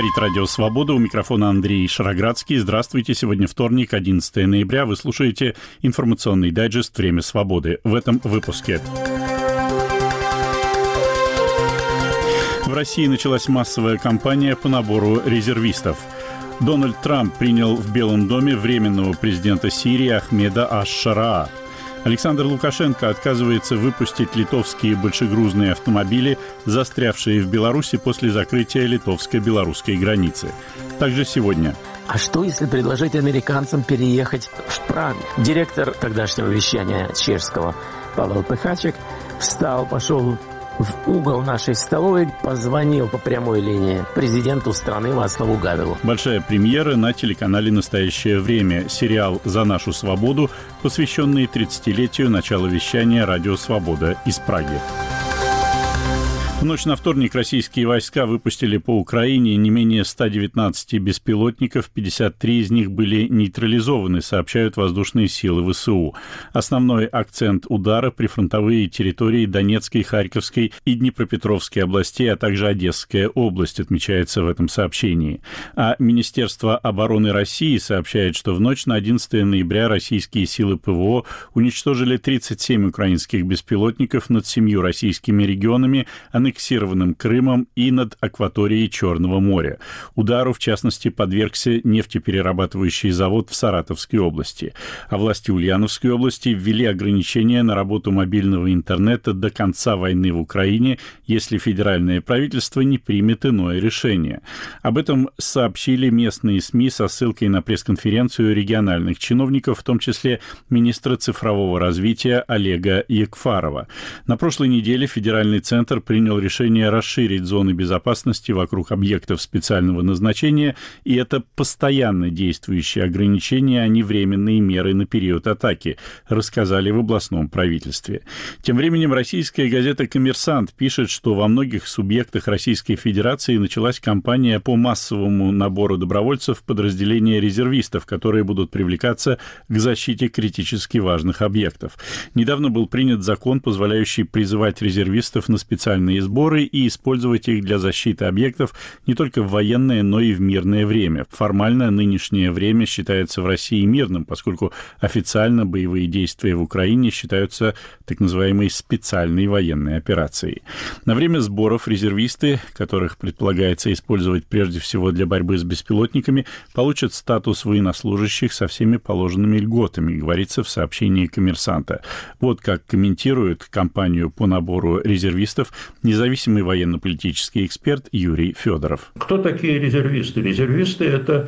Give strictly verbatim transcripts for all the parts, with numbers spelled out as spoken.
Говорит Радио Свобода. У микрофона Андрей Шароградский. Здравствуйте. Сегодня вторник, одиннадцатое ноября. Вы слушаете информационный дайджест «Время свободы». В этом выпуске. В России началась массовая кампания по набору резервистов. Дональд Трамп принял в Белом доме временного президента Сирии Ахмеда аш-Шараа. Александр Лукашенко отказывается выпустить литовские большегрузные автомобили, застрявшие в Беларуси после закрытия литовско-белорусской границы. Также сегодня. А что, если предложить американцам переехать в Прагу? Директор тогдашнего вещания чешского Павел Пыхачек встал, пошел в угол нашей столовой, позвонил по прямой линии президенту страны Вацлаву Гавелу. Большая премьера на телеканале «Настоящее время». Сериал «За нашу свободу», посвященный тридцатилетию начала вещания «Радио Свобода» из Праги. В ночь на вторник российские войска выпустили по Украине не менее ста девятнадцати беспилотников, пятьдесят три из них были нейтрализованы, сообщают воздушные силы ВСУ. Основной акцент удара — прифронтовые территории Донецкой, Харьковской и Днепропетровской областей, а также Одесская область, отмечается в этом сообщении. А Министерство обороны России сообщает, что в ночь на одиннадцатое ноября российские силы ПВО уничтожили тридцать семь украинских беспилотников над семью российскими регионами, аннексированным Крымом и над акваторией Черного моря. Удару, в частности, подвергся нефтеперерабатывающий завод в Саратовской области. А власти Ульяновской области ввели ограничения на работу мобильного интернета до конца войны в Украине, если федеральное правительство не примет иное решение. Об этом сообщили местные СМИ со ссылкой на пресс-конференцию региональных чиновников, в том числе министра цифрового развития Олега Якфарова. На прошлой неделе федеральный центр принял решение расширить зоны безопасности вокруг объектов специального назначения, и это постоянно действующие ограничения, а не временные меры на период атаки, рассказали в областном правительстве. Тем временем российская газета «Коммерсант» пишет, что во многих субъектах Российской Федерации началась кампания по массовому набору добровольцев в подразделения резервистов, которые будут привлекаться к защите критически важных объектов. Недавно был принят закон, позволяющий призывать резервистов на специальные сборы и использовать их для защиты объектов не только в военное, но и в мирное время. Формально нынешнее время считается в России мирным, поскольку официально боевые действия в Украине считаются так называемой специальной военной операцией. На время сборов резервисты, которых предполагается использовать прежде всего для борьбы с беспилотниками, получат статус военнослужащих со всеми положенными льготами, говорится в сообщении «Коммерсанта». Вот как комментирует кампанию по набору резервистов независимый военно-политический эксперт Юрий Федоров. Кто такие резервисты? Резервисты – это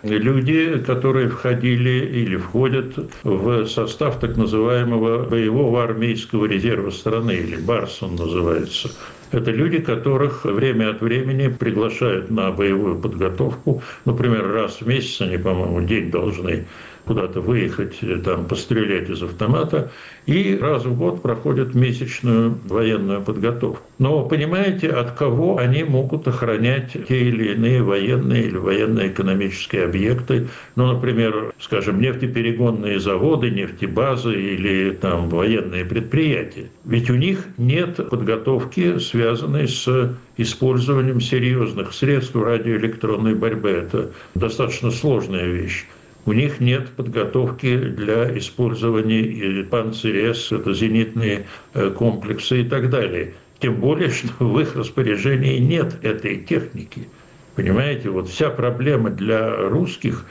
люди, которые входили или входят в состав так называемого боевого армейского резерва страны, или БАРС он называется. Это люди, которых время от времени приглашают на боевую подготовку. Например, раз в месяц они, по-моему, день должны куда-то выехать, там, пострелять из автомата, и раз в год проходят месячную военную подготовку. Но понимаете, от кого они могут охранять те или иные военные или военно-экономические объекты? Ну, например, скажем, нефтеперегонные заводы, нефтебазы или там военные предприятия. Ведь у них нет подготовки, связанной с использованием серьезных средств радиоэлектронной борьбы. Это достаточно сложная вещь. У них нет подготовки для использования Панцирь-С, это зенитные комплексы и так далее. Тем более, что в их распоряжении нет этой техники. Понимаете, вот вся проблема для русских,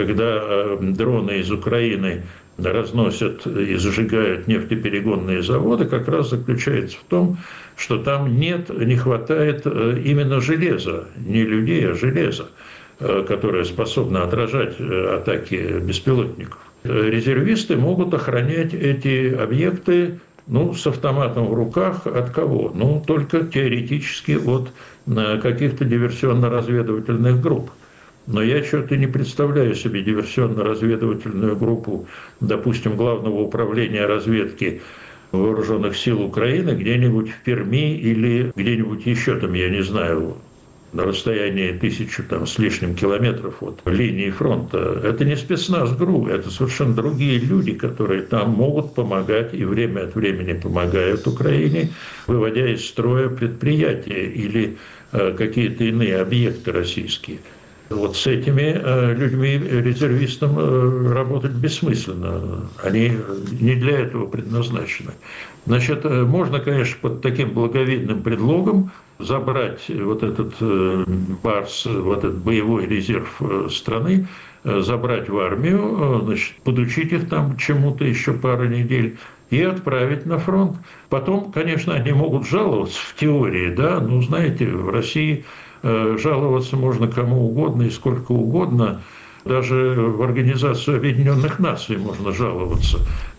когда дроны из Украины разносят и зажигают нефтеперегонные заводы, как раз заключается в том, что там нет, не хватает именно железа, не людей, а железа, которая способна отражать атаки беспилотников. Резервисты могут охранять эти объекты, ну, с автоматом в руках от кого? Ну, только теоретически от каких-то диверсионно-разведывательных групп. Но я что-то не представляю себе диверсионно-разведывательную группу, допустим, Главного управления разведки Вооруженных сил Украины где-нибудь в Перми или где-нибудь еще там, я не знаю, на расстоянии тысячи там, с лишним километров от линии фронта. Это не спецназ ГРУ, это совершенно другие люди, которые там могут помогать и время от времени помогают Украине, выводя из строя предприятия или э, какие-то иные объекты российские. Вот с этими э, людьми, резервистам, э, работать бессмысленно. Они не для этого предназначены. Значит, э, можно, конечно, под таким благовидным предлогом забрать вот этот э, барс, вот этот боевой резерв э, страны, э, забрать в армию, э, значит, подучить их там чему-то еще пару недель и отправить на фронт. Потом, конечно, они могут жаловаться в теории, да, ну, знаете, в России жаловаться можно кому угодно и сколько угодно. Даже в Организацию Объединенных Наций можно жаловаться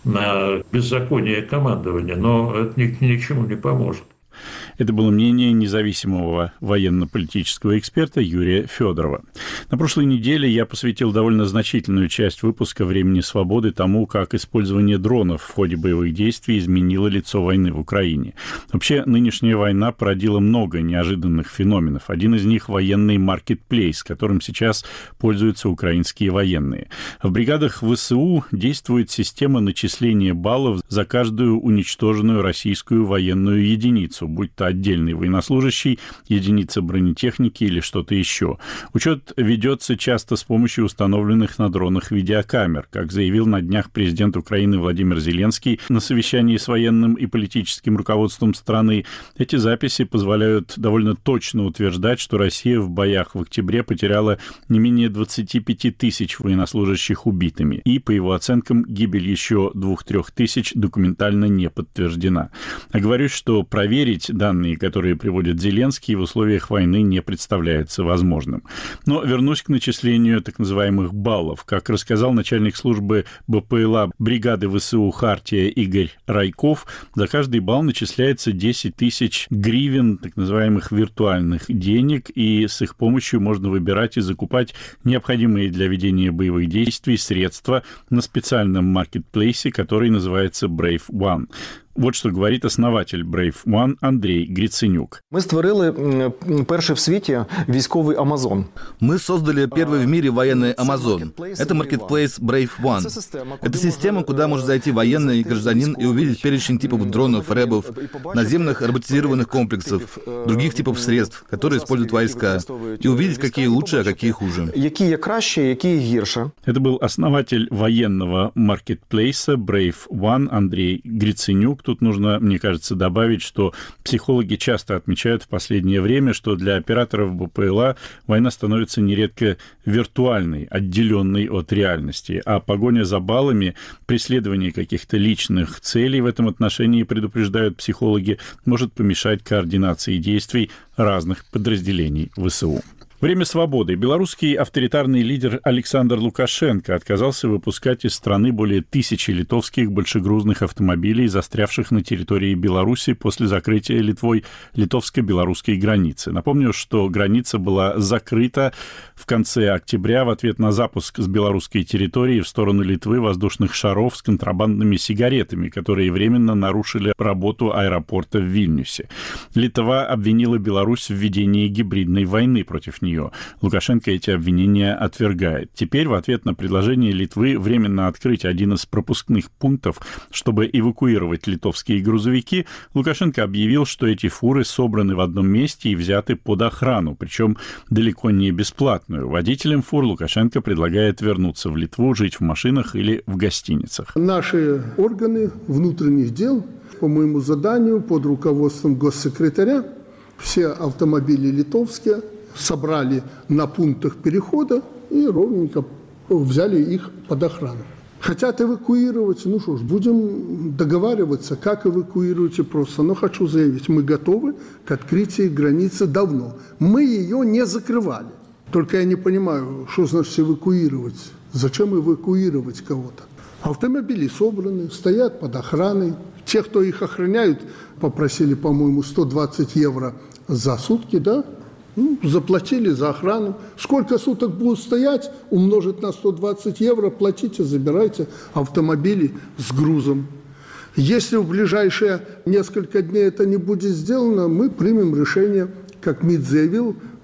на беззаконие командования, но это ни, ни к чему не поможет. Это было мнение независимого военно-политического эксперта Юрия Федорова. На прошлой неделе я посвятил довольно значительную часть выпуска «Времени свободы» тому, как использование дронов в ходе боевых действий изменило лицо войны в Украине. Вообще, нынешняя война породила много неожиданных феноменов. Один из них – военный маркетплейс, которым сейчас пользуются украинские военные. В бригадах ВСУ действует система начисления баллов за каждую уничтоженную российскую военную единицу, будь то отдельный военнослужащий, единица бронетехники или что-то еще. Учет ведется часто с помощью установленных на дронах видеокамер. Как заявил на днях президент Украины Владимир Зеленский на совещании с военным и политическим руководством страны, эти записи позволяют довольно точно утверждать, что Россия в боях в октябре потеряла не менее двадцать пять тысяч военнослужащих убитыми. И, по его оценкам, гибель еще двух-трех тысяч документально не подтверждена. Оговорюсь, что проверить данные, которые приводит Зеленский, в условиях войны не представляется возможным. Но вернусь к начислению так называемых баллов. Как рассказал начальник службы БПЛА бригады ВСУ «Хартия» Игорь Райков, за каждый балл начисляется десять тысяч гривен, так называемых виртуальных денег, и с их помощью можно выбирать и закупать необходимые для ведения боевых действий средства на специальном маркетплейсе, который называется Brave One. Вот что говорит основатель Brave One Андрей Гриценюк. Мы створили перший в свете військовый Amazon. Мы создали первый в мире военный Amazon. Это маркетплейс Brave One. Это система, куда может зайти военный гражданин и увидеть перечень типов дронов, рэбов, наземных роботизированных комплексов, других типов средств, которые используют войска, и увидеть, какие лучше, а какие хуже. Какие краще, какие гирше. Это был основатель военного маркетплейса Brave One Андрей Гриценюк. Тут нужно, мне кажется, добавить, что психологи часто отмечают в последнее время, что для операторов БПЛА война становится нередко виртуальной, отделенной от реальности, а погоня за баллами, преследование каких-то личных целей в этом отношении, предупреждают психологи, может помешать координации действий разных подразделений ВСУ. Время свободы. Белорусский авторитарный лидер Александр Лукашенко отказался выпускать из страны более тысячи литовских большегрузных автомобилей, застрявших на территории Беларуси после закрытия Литвой литовско-белорусской границы. Напомню, что граница была закрыта в конце октября в ответ на запуск с белорусской территории в сторону Литвы воздушных шаров с контрабандными сигаретами, которые временно нарушили работу аэропорта в Вильнюсе. Литва обвинила Беларусь в ведении гибридной войны против нее. Лукашенко эти обвинения отвергает. Теперь в ответ на предложение Литвы временно открыть один из пропускных пунктов, чтобы эвакуировать литовские грузовики, Лукашенко объявил, что эти фуры собраны в одном месте и взяты под охрану, причем далеко не бесплатную. Водителям фур Лукашенко предлагает вернуться в Литву, жить в машинах или в гостиницах. Наши органы внутренних дел, по моему заданию, под руководством госсекретаря, все автомобили литовские собрали на пунктах перехода и ровненько взяли их под охрану. Хотят эвакуировать, ну что ж, будем договариваться, как эвакуируете просто. Но хочу заявить, мы готовы к открытию границы давно. Мы ее не закрывали. Только я не понимаю, что значит эвакуировать. Зачем эвакуировать кого-то? Автомобили собраны, стоят под охраной. Те, кто их охраняют, попросили, по-моему, сто двадцать евро за сутки, да? Ну, заплатили за охрану. Сколько суток будут стоять, умножить на сто двадцать евро, платите, забирайте автомобили с грузом. Если в ближайшие несколько дней это не будет сделано, мы примем решение, как МИД заявил,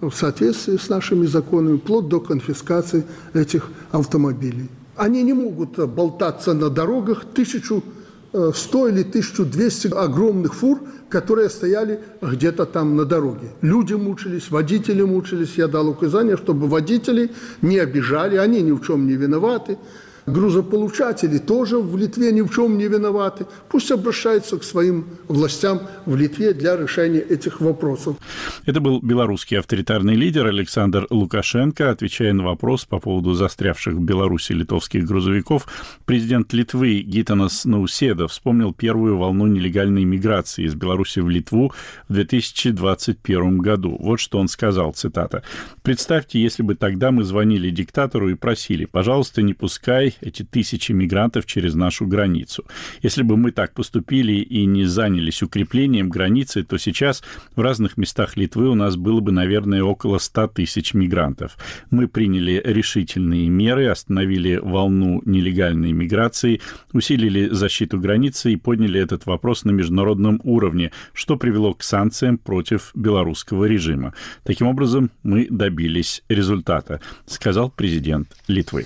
в соответствии с нашими законами, вплоть до конфискации этих автомобилей. Они не могут болтаться на дорогах тысячу сто или тысячу двести огромных фур, которые стояли где-то там на дороге. Люди мучились, водители мучились. Я дал указание, чтобы водители не обижали, они ни в чем не виноваты. Грузополучатели тоже в Литве ни в чем не виноваты. Пусть обращаются к своим властям в Литве для решения этих вопросов. Это был белорусский авторитарный лидер Александр Лукашенко. Отвечая на вопрос по поводу застрявших в Беларуси литовских грузовиков, президент Литвы Гитанас Науседа вспомнил первую волну нелегальной миграции из Беларуси в Литву в две тысячи двадцать первом году. Вот что он сказал, цитата. «Представьте, если бы тогда мы звонили диктатору и просили, пожалуйста, не пускай эти тысячи мигрантов через нашу границу. Если бы мы так поступили и не занялись укреплением границы, то сейчас в разных местах Литвы у нас было бы, наверное, около ста тысяч мигрантов. Мы приняли решительные меры, остановили волну нелегальной миграции, усилили защиту границы и подняли этот вопрос на международном уровне, что привело к санкциям против белорусского режима. Таким образом, мы добились результата», сказал президент Литвы.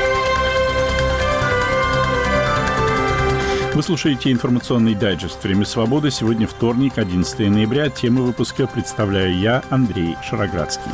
Вы слушаете информационный дайджест «Время свободы». Сегодня вторник, одиннадцатое ноября. Тему выпуска представляю я, Андрей Шароградский.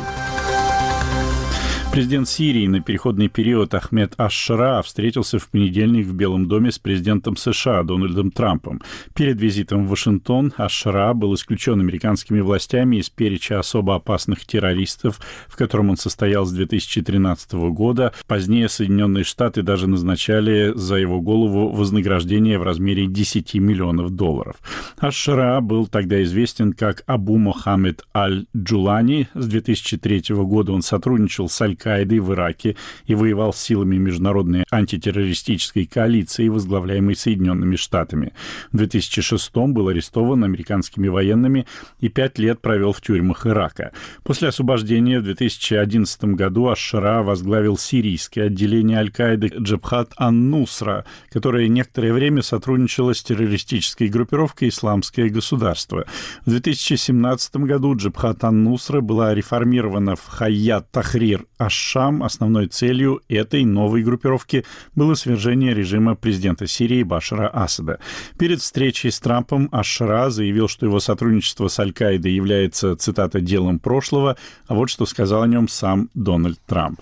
Президент Сирии на переходный период Ахмед аш-Шара встретился в понедельник в Белом доме с президентом США Дональдом Трампом. Перед визитом в Вашингтон аш-Шара был исключен американскими властями из перечня особо опасных террористов, в котором он состоял с две тысячи тринадцатого года. Позднее Соединенные Штаты даже назначали за его голову вознаграждение в размере десяти миллионов долларов. Аш-Шара был тогда известен как Абу Мохаммед аль-Джулани. С две тысячи третьего года он сотрудничал с Аль-Каидой в Ираке и воевал с силами международной антитеррористической коалиции, возглавляемой Соединенными Штатами. В две тысячи шестом был арестован американскими военными и пять лет провел в тюрьмах Ирака. После освобождения в две тысячи одиннадцатом году аш-Шара возглавил сирийское отделение Аль-Каиды Джабхат ан-Нусра, которое некоторое время сотрудничало с террористической группировкой «Исламское государство». В две тысячи семнадцатом году Джабхат ан-Нусра была реформирована в Хайят Тахрир аш-Шам. Основной целью этой новой группировки было свержение режима президента Сирии Башара Асада. Перед встречей с Трампом аш-Шара заявил, что его сотрудничество с Аль-Каидой является, цитата, «делом прошлого», а вот что сказал о нем сам Дональд Трамп.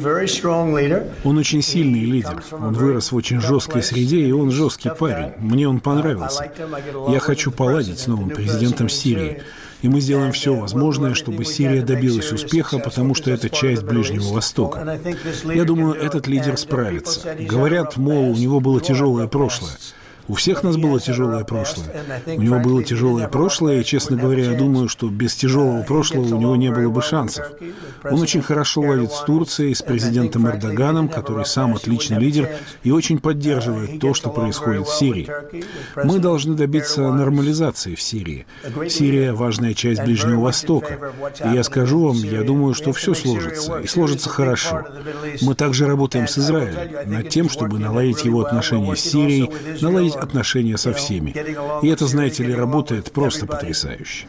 Он очень сильный лидер. Он вырос в очень жесткой среде, и он жесткий парень. Мне он понравился. Я хочу поладить с новым президентом Сирии. И мы сделаем все возможное, чтобы Сирия добилась успеха, потому что это часть Ближнего Востока. Я думаю, этот лидер справится. Говорят, мол, у него было тяжелое прошлое. У всех нас было тяжелое прошлое. У него было тяжелое прошлое, и, честно говоря, я думаю, что без тяжелого прошлого у него не было бы шансов. Он очень хорошо ладит с Турцией, с президентом Эрдоганом, который сам отличный лидер и очень поддерживает то, что происходит в Сирии. Мы должны добиться нормализации в Сирии. Сирия – важная часть Ближнего Востока. И я скажу вам, я думаю, что все сложится, и сложится хорошо. Мы также работаем с Израилем над тем, чтобы наладить его отношения с Сирией, наладить отношения со всеми. И это, знаете ли, работает просто потрясающе.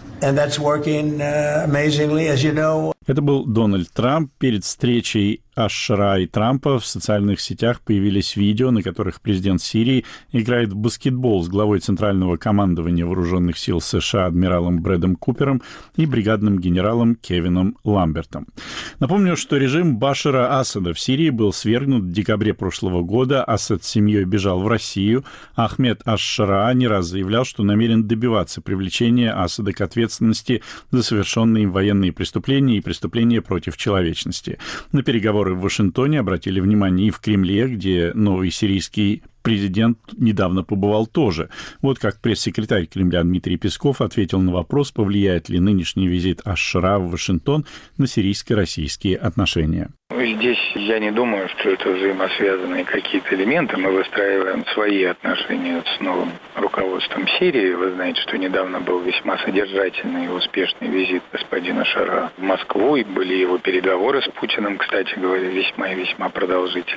Это был Дональд Трамп. Перед встречей аш-Шара и Трампа в социальных сетях появились видео, на которых президент Сирии играет в баскетбол с главой Центрального командования Вооруженных сил США адмиралом Брэдом Купером и бригадным генералом Кевином Ламбертом. Напомню, что режим Башара Асада в Сирии был свергнут в декабре прошлого года. Асад с семьей бежал в Россию. Ахмед аш-Шара не раз заявлял, что намерен добиваться привлечения Асада к ответственности за совершенные им военные преступления и преступления против человечности. На переговоры в Вашингтоне обратили внимание и в Кремле, где новый сирийский президент недавно побывал тоже. Вот как пресс-секретарь Кремля Дмитрий Песков ответил на вопрос, повлияет ли нынешний визит аш-Шара в Вашингтон на сирийско-российские отношения. Здесь я не думаю, что это взаимосвязанные какие-то элементы. Мы выстраиваем свои отношения с новым руководством Сирии. Вы знаете, что недавно был весьма содержательный и успешный визит господина Шара в Москву, и были его переговоры с Путиным, кстати говоря, весьма и весьма продолжительные.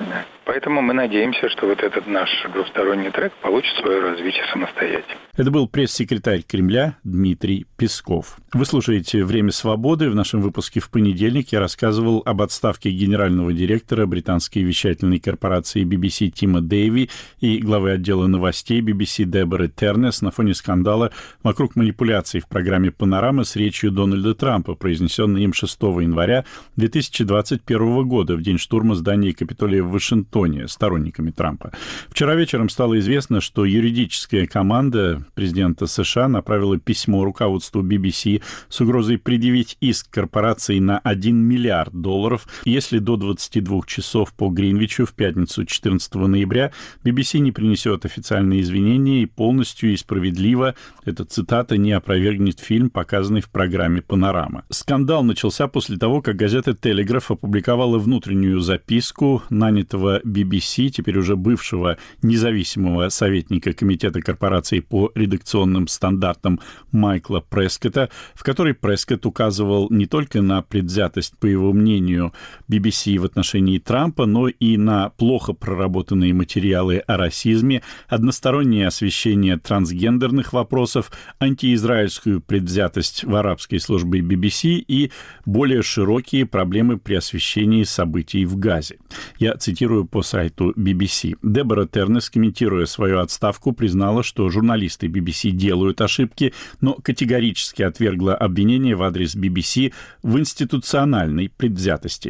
Поэтому мы надеемся, что вот этот наш двусторонний трек получит свое развитие самостоятельно. Это был пресс-секретарь Кремля Дмитрий Песков. Вы слушаете «Время свободы». В нашем выпуске в понедельник я рассказывал об отставке генерального директора британской вещательной корпорации би би си Тима Дэйви и главы отдела новостей би би си Деборы Тернес на фоне скандала вокруг манипуляций в программе «Панорама» с речью Дональда Трампа, произнесенной им шестого января две тысячи двадцать первого года, в день штурма здания Капитолия в Вашингтоне, сторонниками Трампа. Вчера вечером стало известно, что юридическая команда президента США направила письмо руководству би би си с угрозой предъявить иск корпорации на один миллиард долларов, если до двадцати двух часов по Гринвичу в пятницу четырнадцатого ноября би би си не принесет официальные извинения и полностью и справедливо, эта цитата, не опровергнет фильм, показанный в программе «Панорама». Скандал начался после того, как газета «Телеграф» опубликовала внутреннюю записку нанятого би би си, теперь уже бывшего независимого советника Комитета корпорации по редакционным стандартам Майкла Прескотта, в которой Прескотт указывал не только на предвзятость, по его мнению, би би си в отношении Трампа, но и на плохо проработанные материалы о расизме, одностороннее освещение трансгендерных вопросов, антиизраильскую предвзятость в арабской службе би би си и более широкие проблемы при освещении событий в Газе. Я цитирую по сайту би би си. Дебора Тернес, комментируя свою отставку, признала, что журналисты би би си делают ошибки, но категорически отвергла обвинения в адрес би би си в институциональной предвзятости.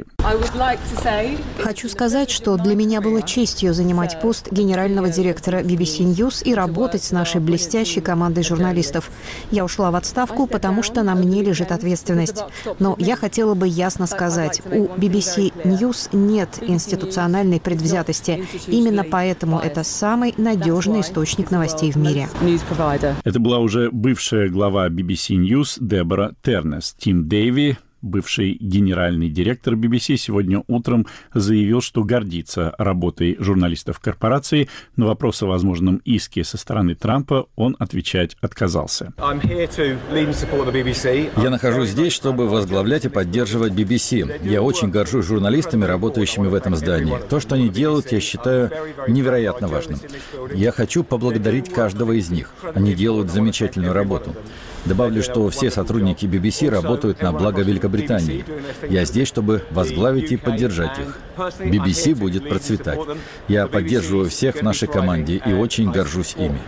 Хочу сказать, что для меня было честью занимать пост генерального директора би би си News и работать с нашей блестящей командой журналистов. Я ушла в отставку, потому что на мне лежит ответственность. Но я хотела бы ясно сказать, у би би си News нет институциональной предвзятости. Именно поэтому это самый надежный источник новостей в мире. Это была уже бывшая глава би би си News Дебора Тернес. Тим Дэйви, бывший генеральный директор би би си, сегодня утром заявил, что гордится работой журналистов корпорации. На вопрос о возможном иске со стороны Трампа он отвечать отказался. Я нахожусь здесь, чтобы возглавлять и поддерживать би би си. Я очень горжусь журналистами, работающими в этом здании. То, что они делают, я считаю невероятно важным. Я хочу поблагодарить каждого из них. Они делают замечательную работу. Добавлю, что все сотрудники би би си работают на благо Великобритании. Я здесь, чтобы возглавить и поддержать их. би би си будет процветать. Я поддерживаю всех в нашей команде и очень горжусь ими.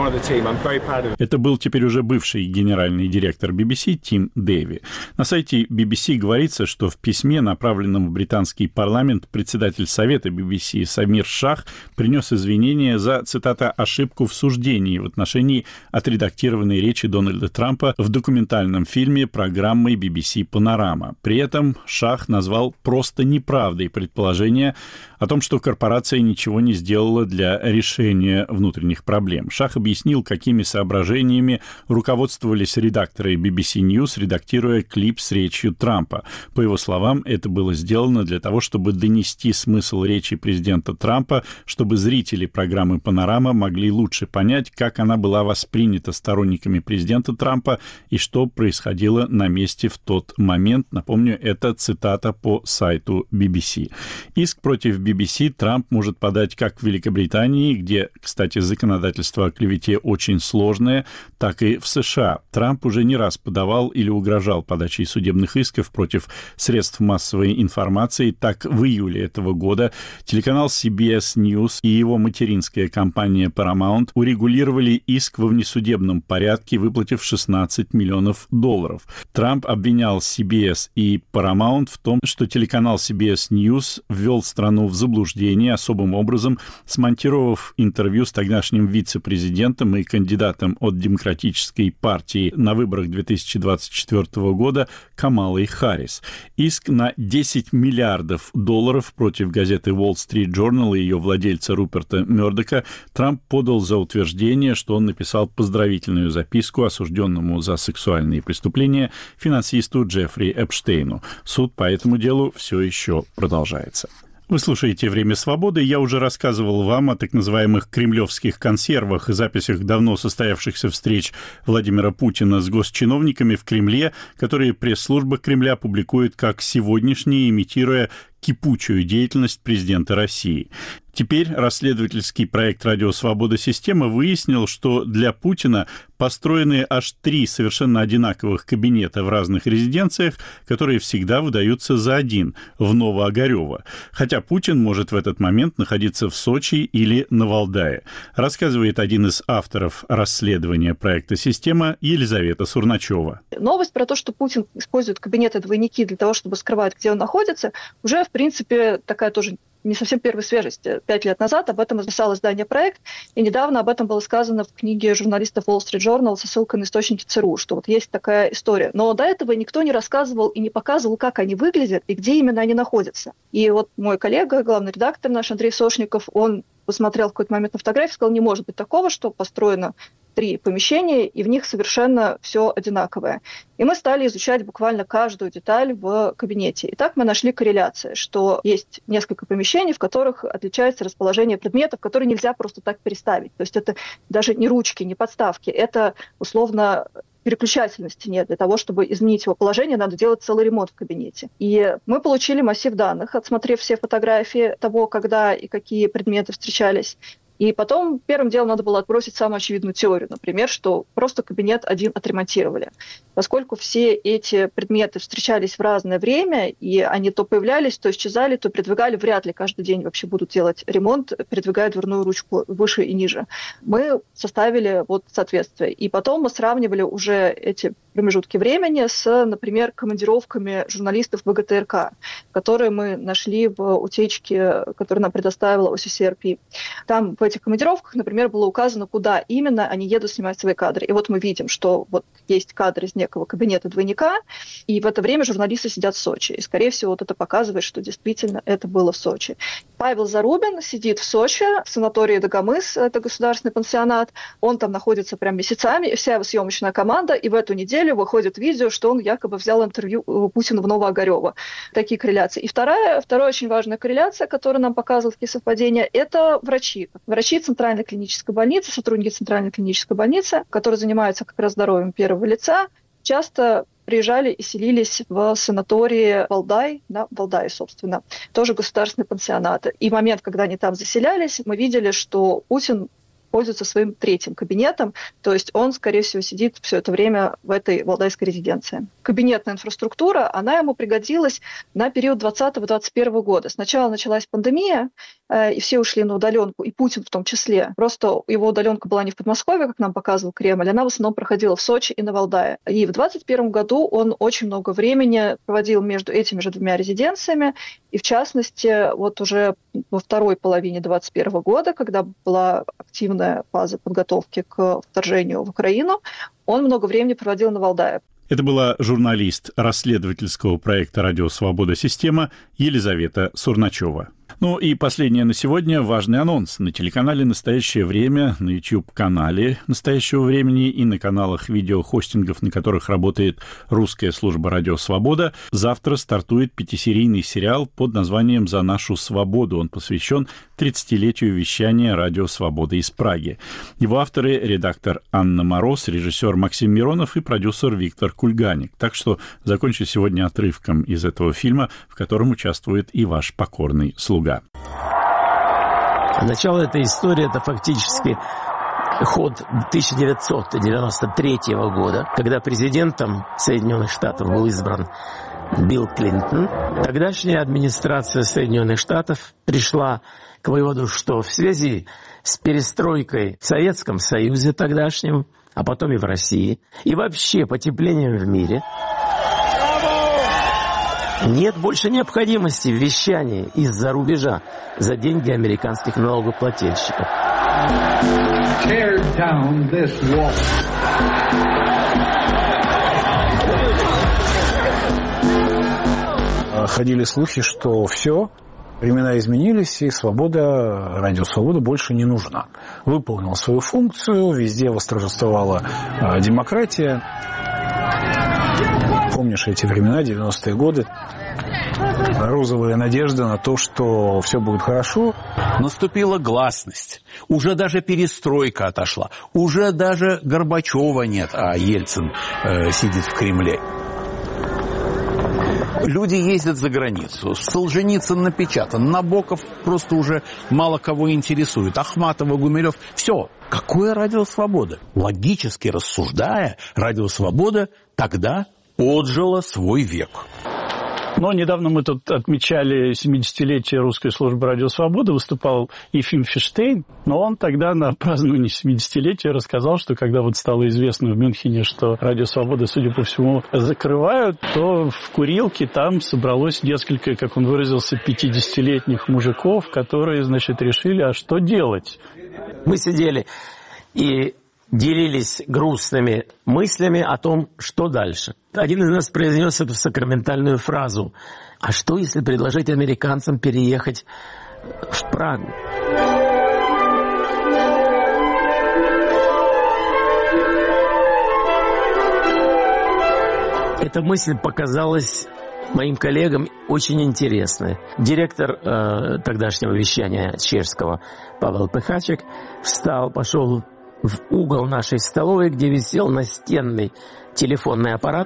Это был теперь уже бывший генеральный директор би би си Тим Дэйви. На сайте би би си говорится, что в письме, направленном в британский парламент, председатель Совета би би си Самир Шах принес извинения за, цитата, «ошибку в суждении» в отношении отредактированной речи Дональда Трампа в документальном фильме программы би би си «Панорама». При этом Шах назвал просто неправдой предположение о том, что корпорация ничего не сделала для решения внутренних проблем. Шах объяснил, какими соображениями руководствовались редакторы би би си News, редактируя клип с речью Трампа. По его словам, это было сделано для того, чтобы донести смысл речи президента Трампа, чтобы зрители программы «Панорама» могли лучше понять, как она была воспринята сторонниками президента Трампа и что происходило на месте в тот момент. Напомню, это цитата по сайту би би си. Иск против би би си Трамп может подать как в Великобритании, где, кстати, законодательство о клевете очень сложное, так и в США. Трамп уже не раз подавал или угрожал подачей судебных исков против средств массовой информации. Так, в июле этого года телеканал си би эс News и его материнская компания Paramount урегулировали иск во внесудебном порядке, выплатив шестнадцать миллионов долларов. Трамп обвинял си би эс и Paramount в том, что телеканал си би эс News ввел страну в заблуждение, особым образом смонтировав интервью с тогдашним вице-президентом и кандидатом от Демократической партии на выборах две тысячи двадцать четвёртого года Камалой Харрис. Иск на десять миллиардов долларов против газеты Wall Street Journal и ее владельца Руперта Мёрдока Трамп подал за утверждение, что он написал поздравительную записку осужденному за сексуальные преступления финансисту Джеффри Эпштейну. Суд по этому делу все еще продолжается. Вы слушаете «Время свободы». Я уже рассказывал вам о так называемых кремлевских консервах и записях давно состоявшихся встреч Владимира Путина с госчиновниками в Кремле, которые пресс-служба Кремля публикует как сегодняшние, имитируя кипучую деятельность президента России. Теперь расследовательский проект «Радио Свобода. Система» выяснил, что для Путина построены аж три совершенно одинаковых кабинета в разных резиденциях, которые всегда выдаются за один, в Новоогарёво. Хотя Путин может в этот момент находиться в Сочи или на Валдае. Рассказывает один из авторов расследования проекта «Система» Елизавета Сурначева. Новость про то, что Путин использует кабинеты-двойники для того, чтобы скрывать, где он находится, уже, в принципе, такая тоже не совсем первой свежести. Пять лет назад об этом написал издание «Проект», и недавно об этом было сказано в книге журналистов Wall Street Journal со ссылкой на источники ЦРУ, что вот есть такая история. Но до этого никто не рассказывал и не показывал, как они выглядят и где именно они находятся. И вот мой коллега, главный редактор наш Андрей Сошников, он посмотрел в какой-то момент на фотографию и сказал, не может быть такого, что построено три помещения, и в них совершенно все одинаковое. И мы стали изучать буквально каждую деталь в кабинете. И так мы нашли корреляции, что есть несколько помещений, в которых отличается расположение предметов, которые нельзя просто так переставить. То есть это даже не ручки, не подставки, это условно переключатель на стене. Для того, чтобы изменить его положение, надо делать целый ремонт в кабинете. И мы получили массив данных, отсмотрев все фотографии того, когда и какие предметы встречались. И потом первым делом надо было отбросить самую очевидную теорию, например, что просто кабинет один отремонтировали. Поскольку все эти предметы встречались в разное время, и они то появлялись, то исчезали, то передвигали, вряд ли каждый день вообще будут делать ремонт, передвигая дверную ручку выше и ниже. Мы составили вот соответствие. И потом мы сравнивали уже эти промежутки времени с, например, командировками журналистов ВГТРК, которые мы нашли в утечке, которую нам предоставила О Си Си Ар Пи. Там в этих командировках, например, было указано, куда именно они едут снимать свои кадры. И вот мы видим, что вот есть кадры из некого кабинета двойника, и в это время журналисты сидят в Сочи. И, скорее всего, вот это показывает, что действительно это было в Сочи. Павел Зарубин сидит в Сочи, в санатории Дагомыс, это государственный пансионат. Он там находится прям месяцами, вся его съемочная команда, и в эту неделю выходит видео, что он якобы взял интервью у Путина в Новоогарёво. Такие корреляции. И вторая, вторая очень важная корреляция, которая нам показывает такие совпадения, это врачи. Врачи Центральной клинической больницы, сотрудники Центральной клинической больницы, которые занимаются как раз здоровьем первого лица, часто приезжали и селились в санатории Валдай, да, Валдай, собственно, тоже государственные пансионаты. И в момент, когда они там заселялись, мы видели, что Путин пользуется своим третьим кабинетом, то есть он, скорее всего, сидит все это время в этой валдайской резиденции. Кабинетная инфраструктура, она ему пригодилась на период двадцатого-двадцать первого года. Сначала началась пандемия, э, и все ушли на удаленку, и Путин в том числе. Просто его удаленка была не в Подмосковье, как нам показывал Кремль, она в основном проходила в Сочи и на Валдае. И в двадцать первом году он очень много времени проводил между этими же двумя резиденциями, и в частности, вот уже во второй половине двадцать первого года, когда была активная фаза подготовки к вторжению в Украину, он много времени проводил на Валдае. Это была журналист расследовательского проекта «Радио Свобода. Система» Елизавета Сурначева. Ну и последнее на сегодня важный анонс. На телеканале «Настоящее время», на YouTube-канале «Настоящего времени» и на каналах видеохостингов, на которых работает русская служба «Радио Свобода», завтра стартует пятисерийный сериал под названием «За нашу свободу». Он посвящен тридцатилетию вещания «Радио Свобода» из Праги. Его авторы — редактор Анна Мороз, режиссер Максим Миронов и продюсер Виктор Кульганик. Так что закончу сегодня отрывком из этого фильма, в котором участвует и ваш покорный слуга. Начало этой истории – это фактически ход тысяча девятьсот девяносто третьего года, когда президентом Соединенных Штатов был избран Билл Клинтон. Тогдашняя администрация Соединенных Штатов пришла к выводу, что в связи с перестройкой в Советском Союзе тогдашнем, а потом и в России, и вообще потеплением в мире, нет больше необходимости в вещании из-за рубежа за деньги американских налогоплательщиков. Ходили слухи, что все, времена изменились, и свобода, радио «Свобода» больше не нужна. Выполнил свою функцию, везде восторжествовала э, демократия. Помнишь эти времена, девяностые годы? Розовая надежда на то, что все будет хорошо. Наступила гласность. Уже даже перестройка отошла. Уже даже Горбачева нет, а Ельцин э, сидит в Кремле. Люди ездят за границу. Солженицын напечатан. Набоков просто уже мало кого интересует. Ахматова, Гумилев. Все. Какое радио «Свобода»? Логически рассуждая, радио «Свобода» тогда отжило свой век. Но недавно мы тут отмечали семидесятилетие русской службы «Радио Свобода». Выступал Ефим Фиштейн, но он тогда на праздновании семидесятилетия рассказал, что когда вот стало известно в Мюнхене, что «Радио Свобода», судя по всему, закрывают, то в курилке там собралось несколько, как он выразился, пятидесятилетних мужиков, которые, значит, решили, а что делать? Мы сидели и делились грустными мыслями о том, что дальше. Один из нас произнес эту сакраментальную фразу: «А что, если предложить американцам переехать в Прагу?» Эта мысль показалась моим коллегам очень интересной. Директор э, тогдашнего вещания чешского Павел Пехачек встал, пошел в угол нашей столовой, где висел настенный телефонный аппарат,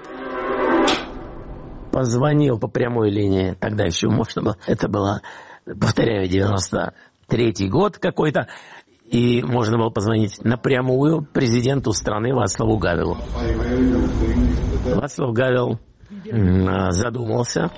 позвонил по прямой линии, тогда еще можно было, это было, повторяю, девяносто третий год какой-то, и можно было позвонить напрямую президенту страны Вацлаву Гавелу. Вацлав Гавел задумался.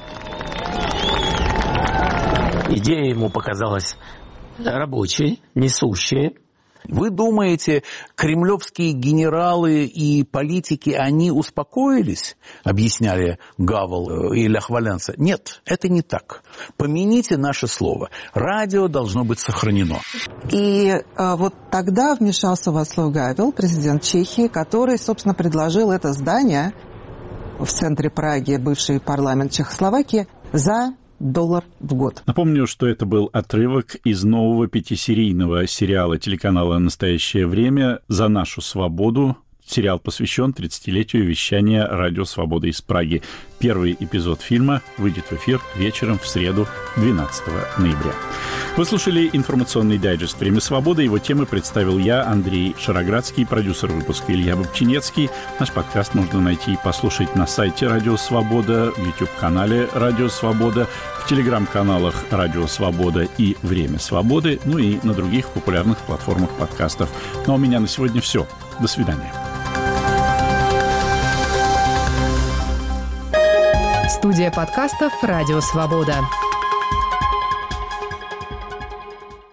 Идея ему показалась рабочей, несущей. Вы думаете, кремлевские генералы и политики, они успокоились, объясняли Гавел и Лех Валенса? Нет, это не так. Помяните наше слово. Радио должно быть сохранено. И а, вот тогда вмешался Вацлав Гавел, президент Чехии, который, собственно, предложил это здание в центре Праги, бывший парламент Чехословакии, за доллар в год. Напомню, что это был отрывок из нового пятисерийного сериала телеканала «Настоящее время» «За нашу свободу». Сериал посвящен тридцатилетию вещания «Радио Свобода» из Праги. Первый эпизод фильма выйдет в эфир вечером в среду, двенадцатого ноября. Вы слушали информационный дайджест «Время свободы». Его темы представил я, Андрей Шароградский, продюсер выпуска Илья Бабчинецкий. Наш подкаст можно найти и послушать на сайте «Радио Свобода», в YouTube-канале «Радио Свобода», в телеграм-каналах «Радио Свобода» и «Время свободы», ну и на других популярных платформах подкастов. Ну а у меня на сегодня все. До свидания. Студия подкастов «Радио Свобода».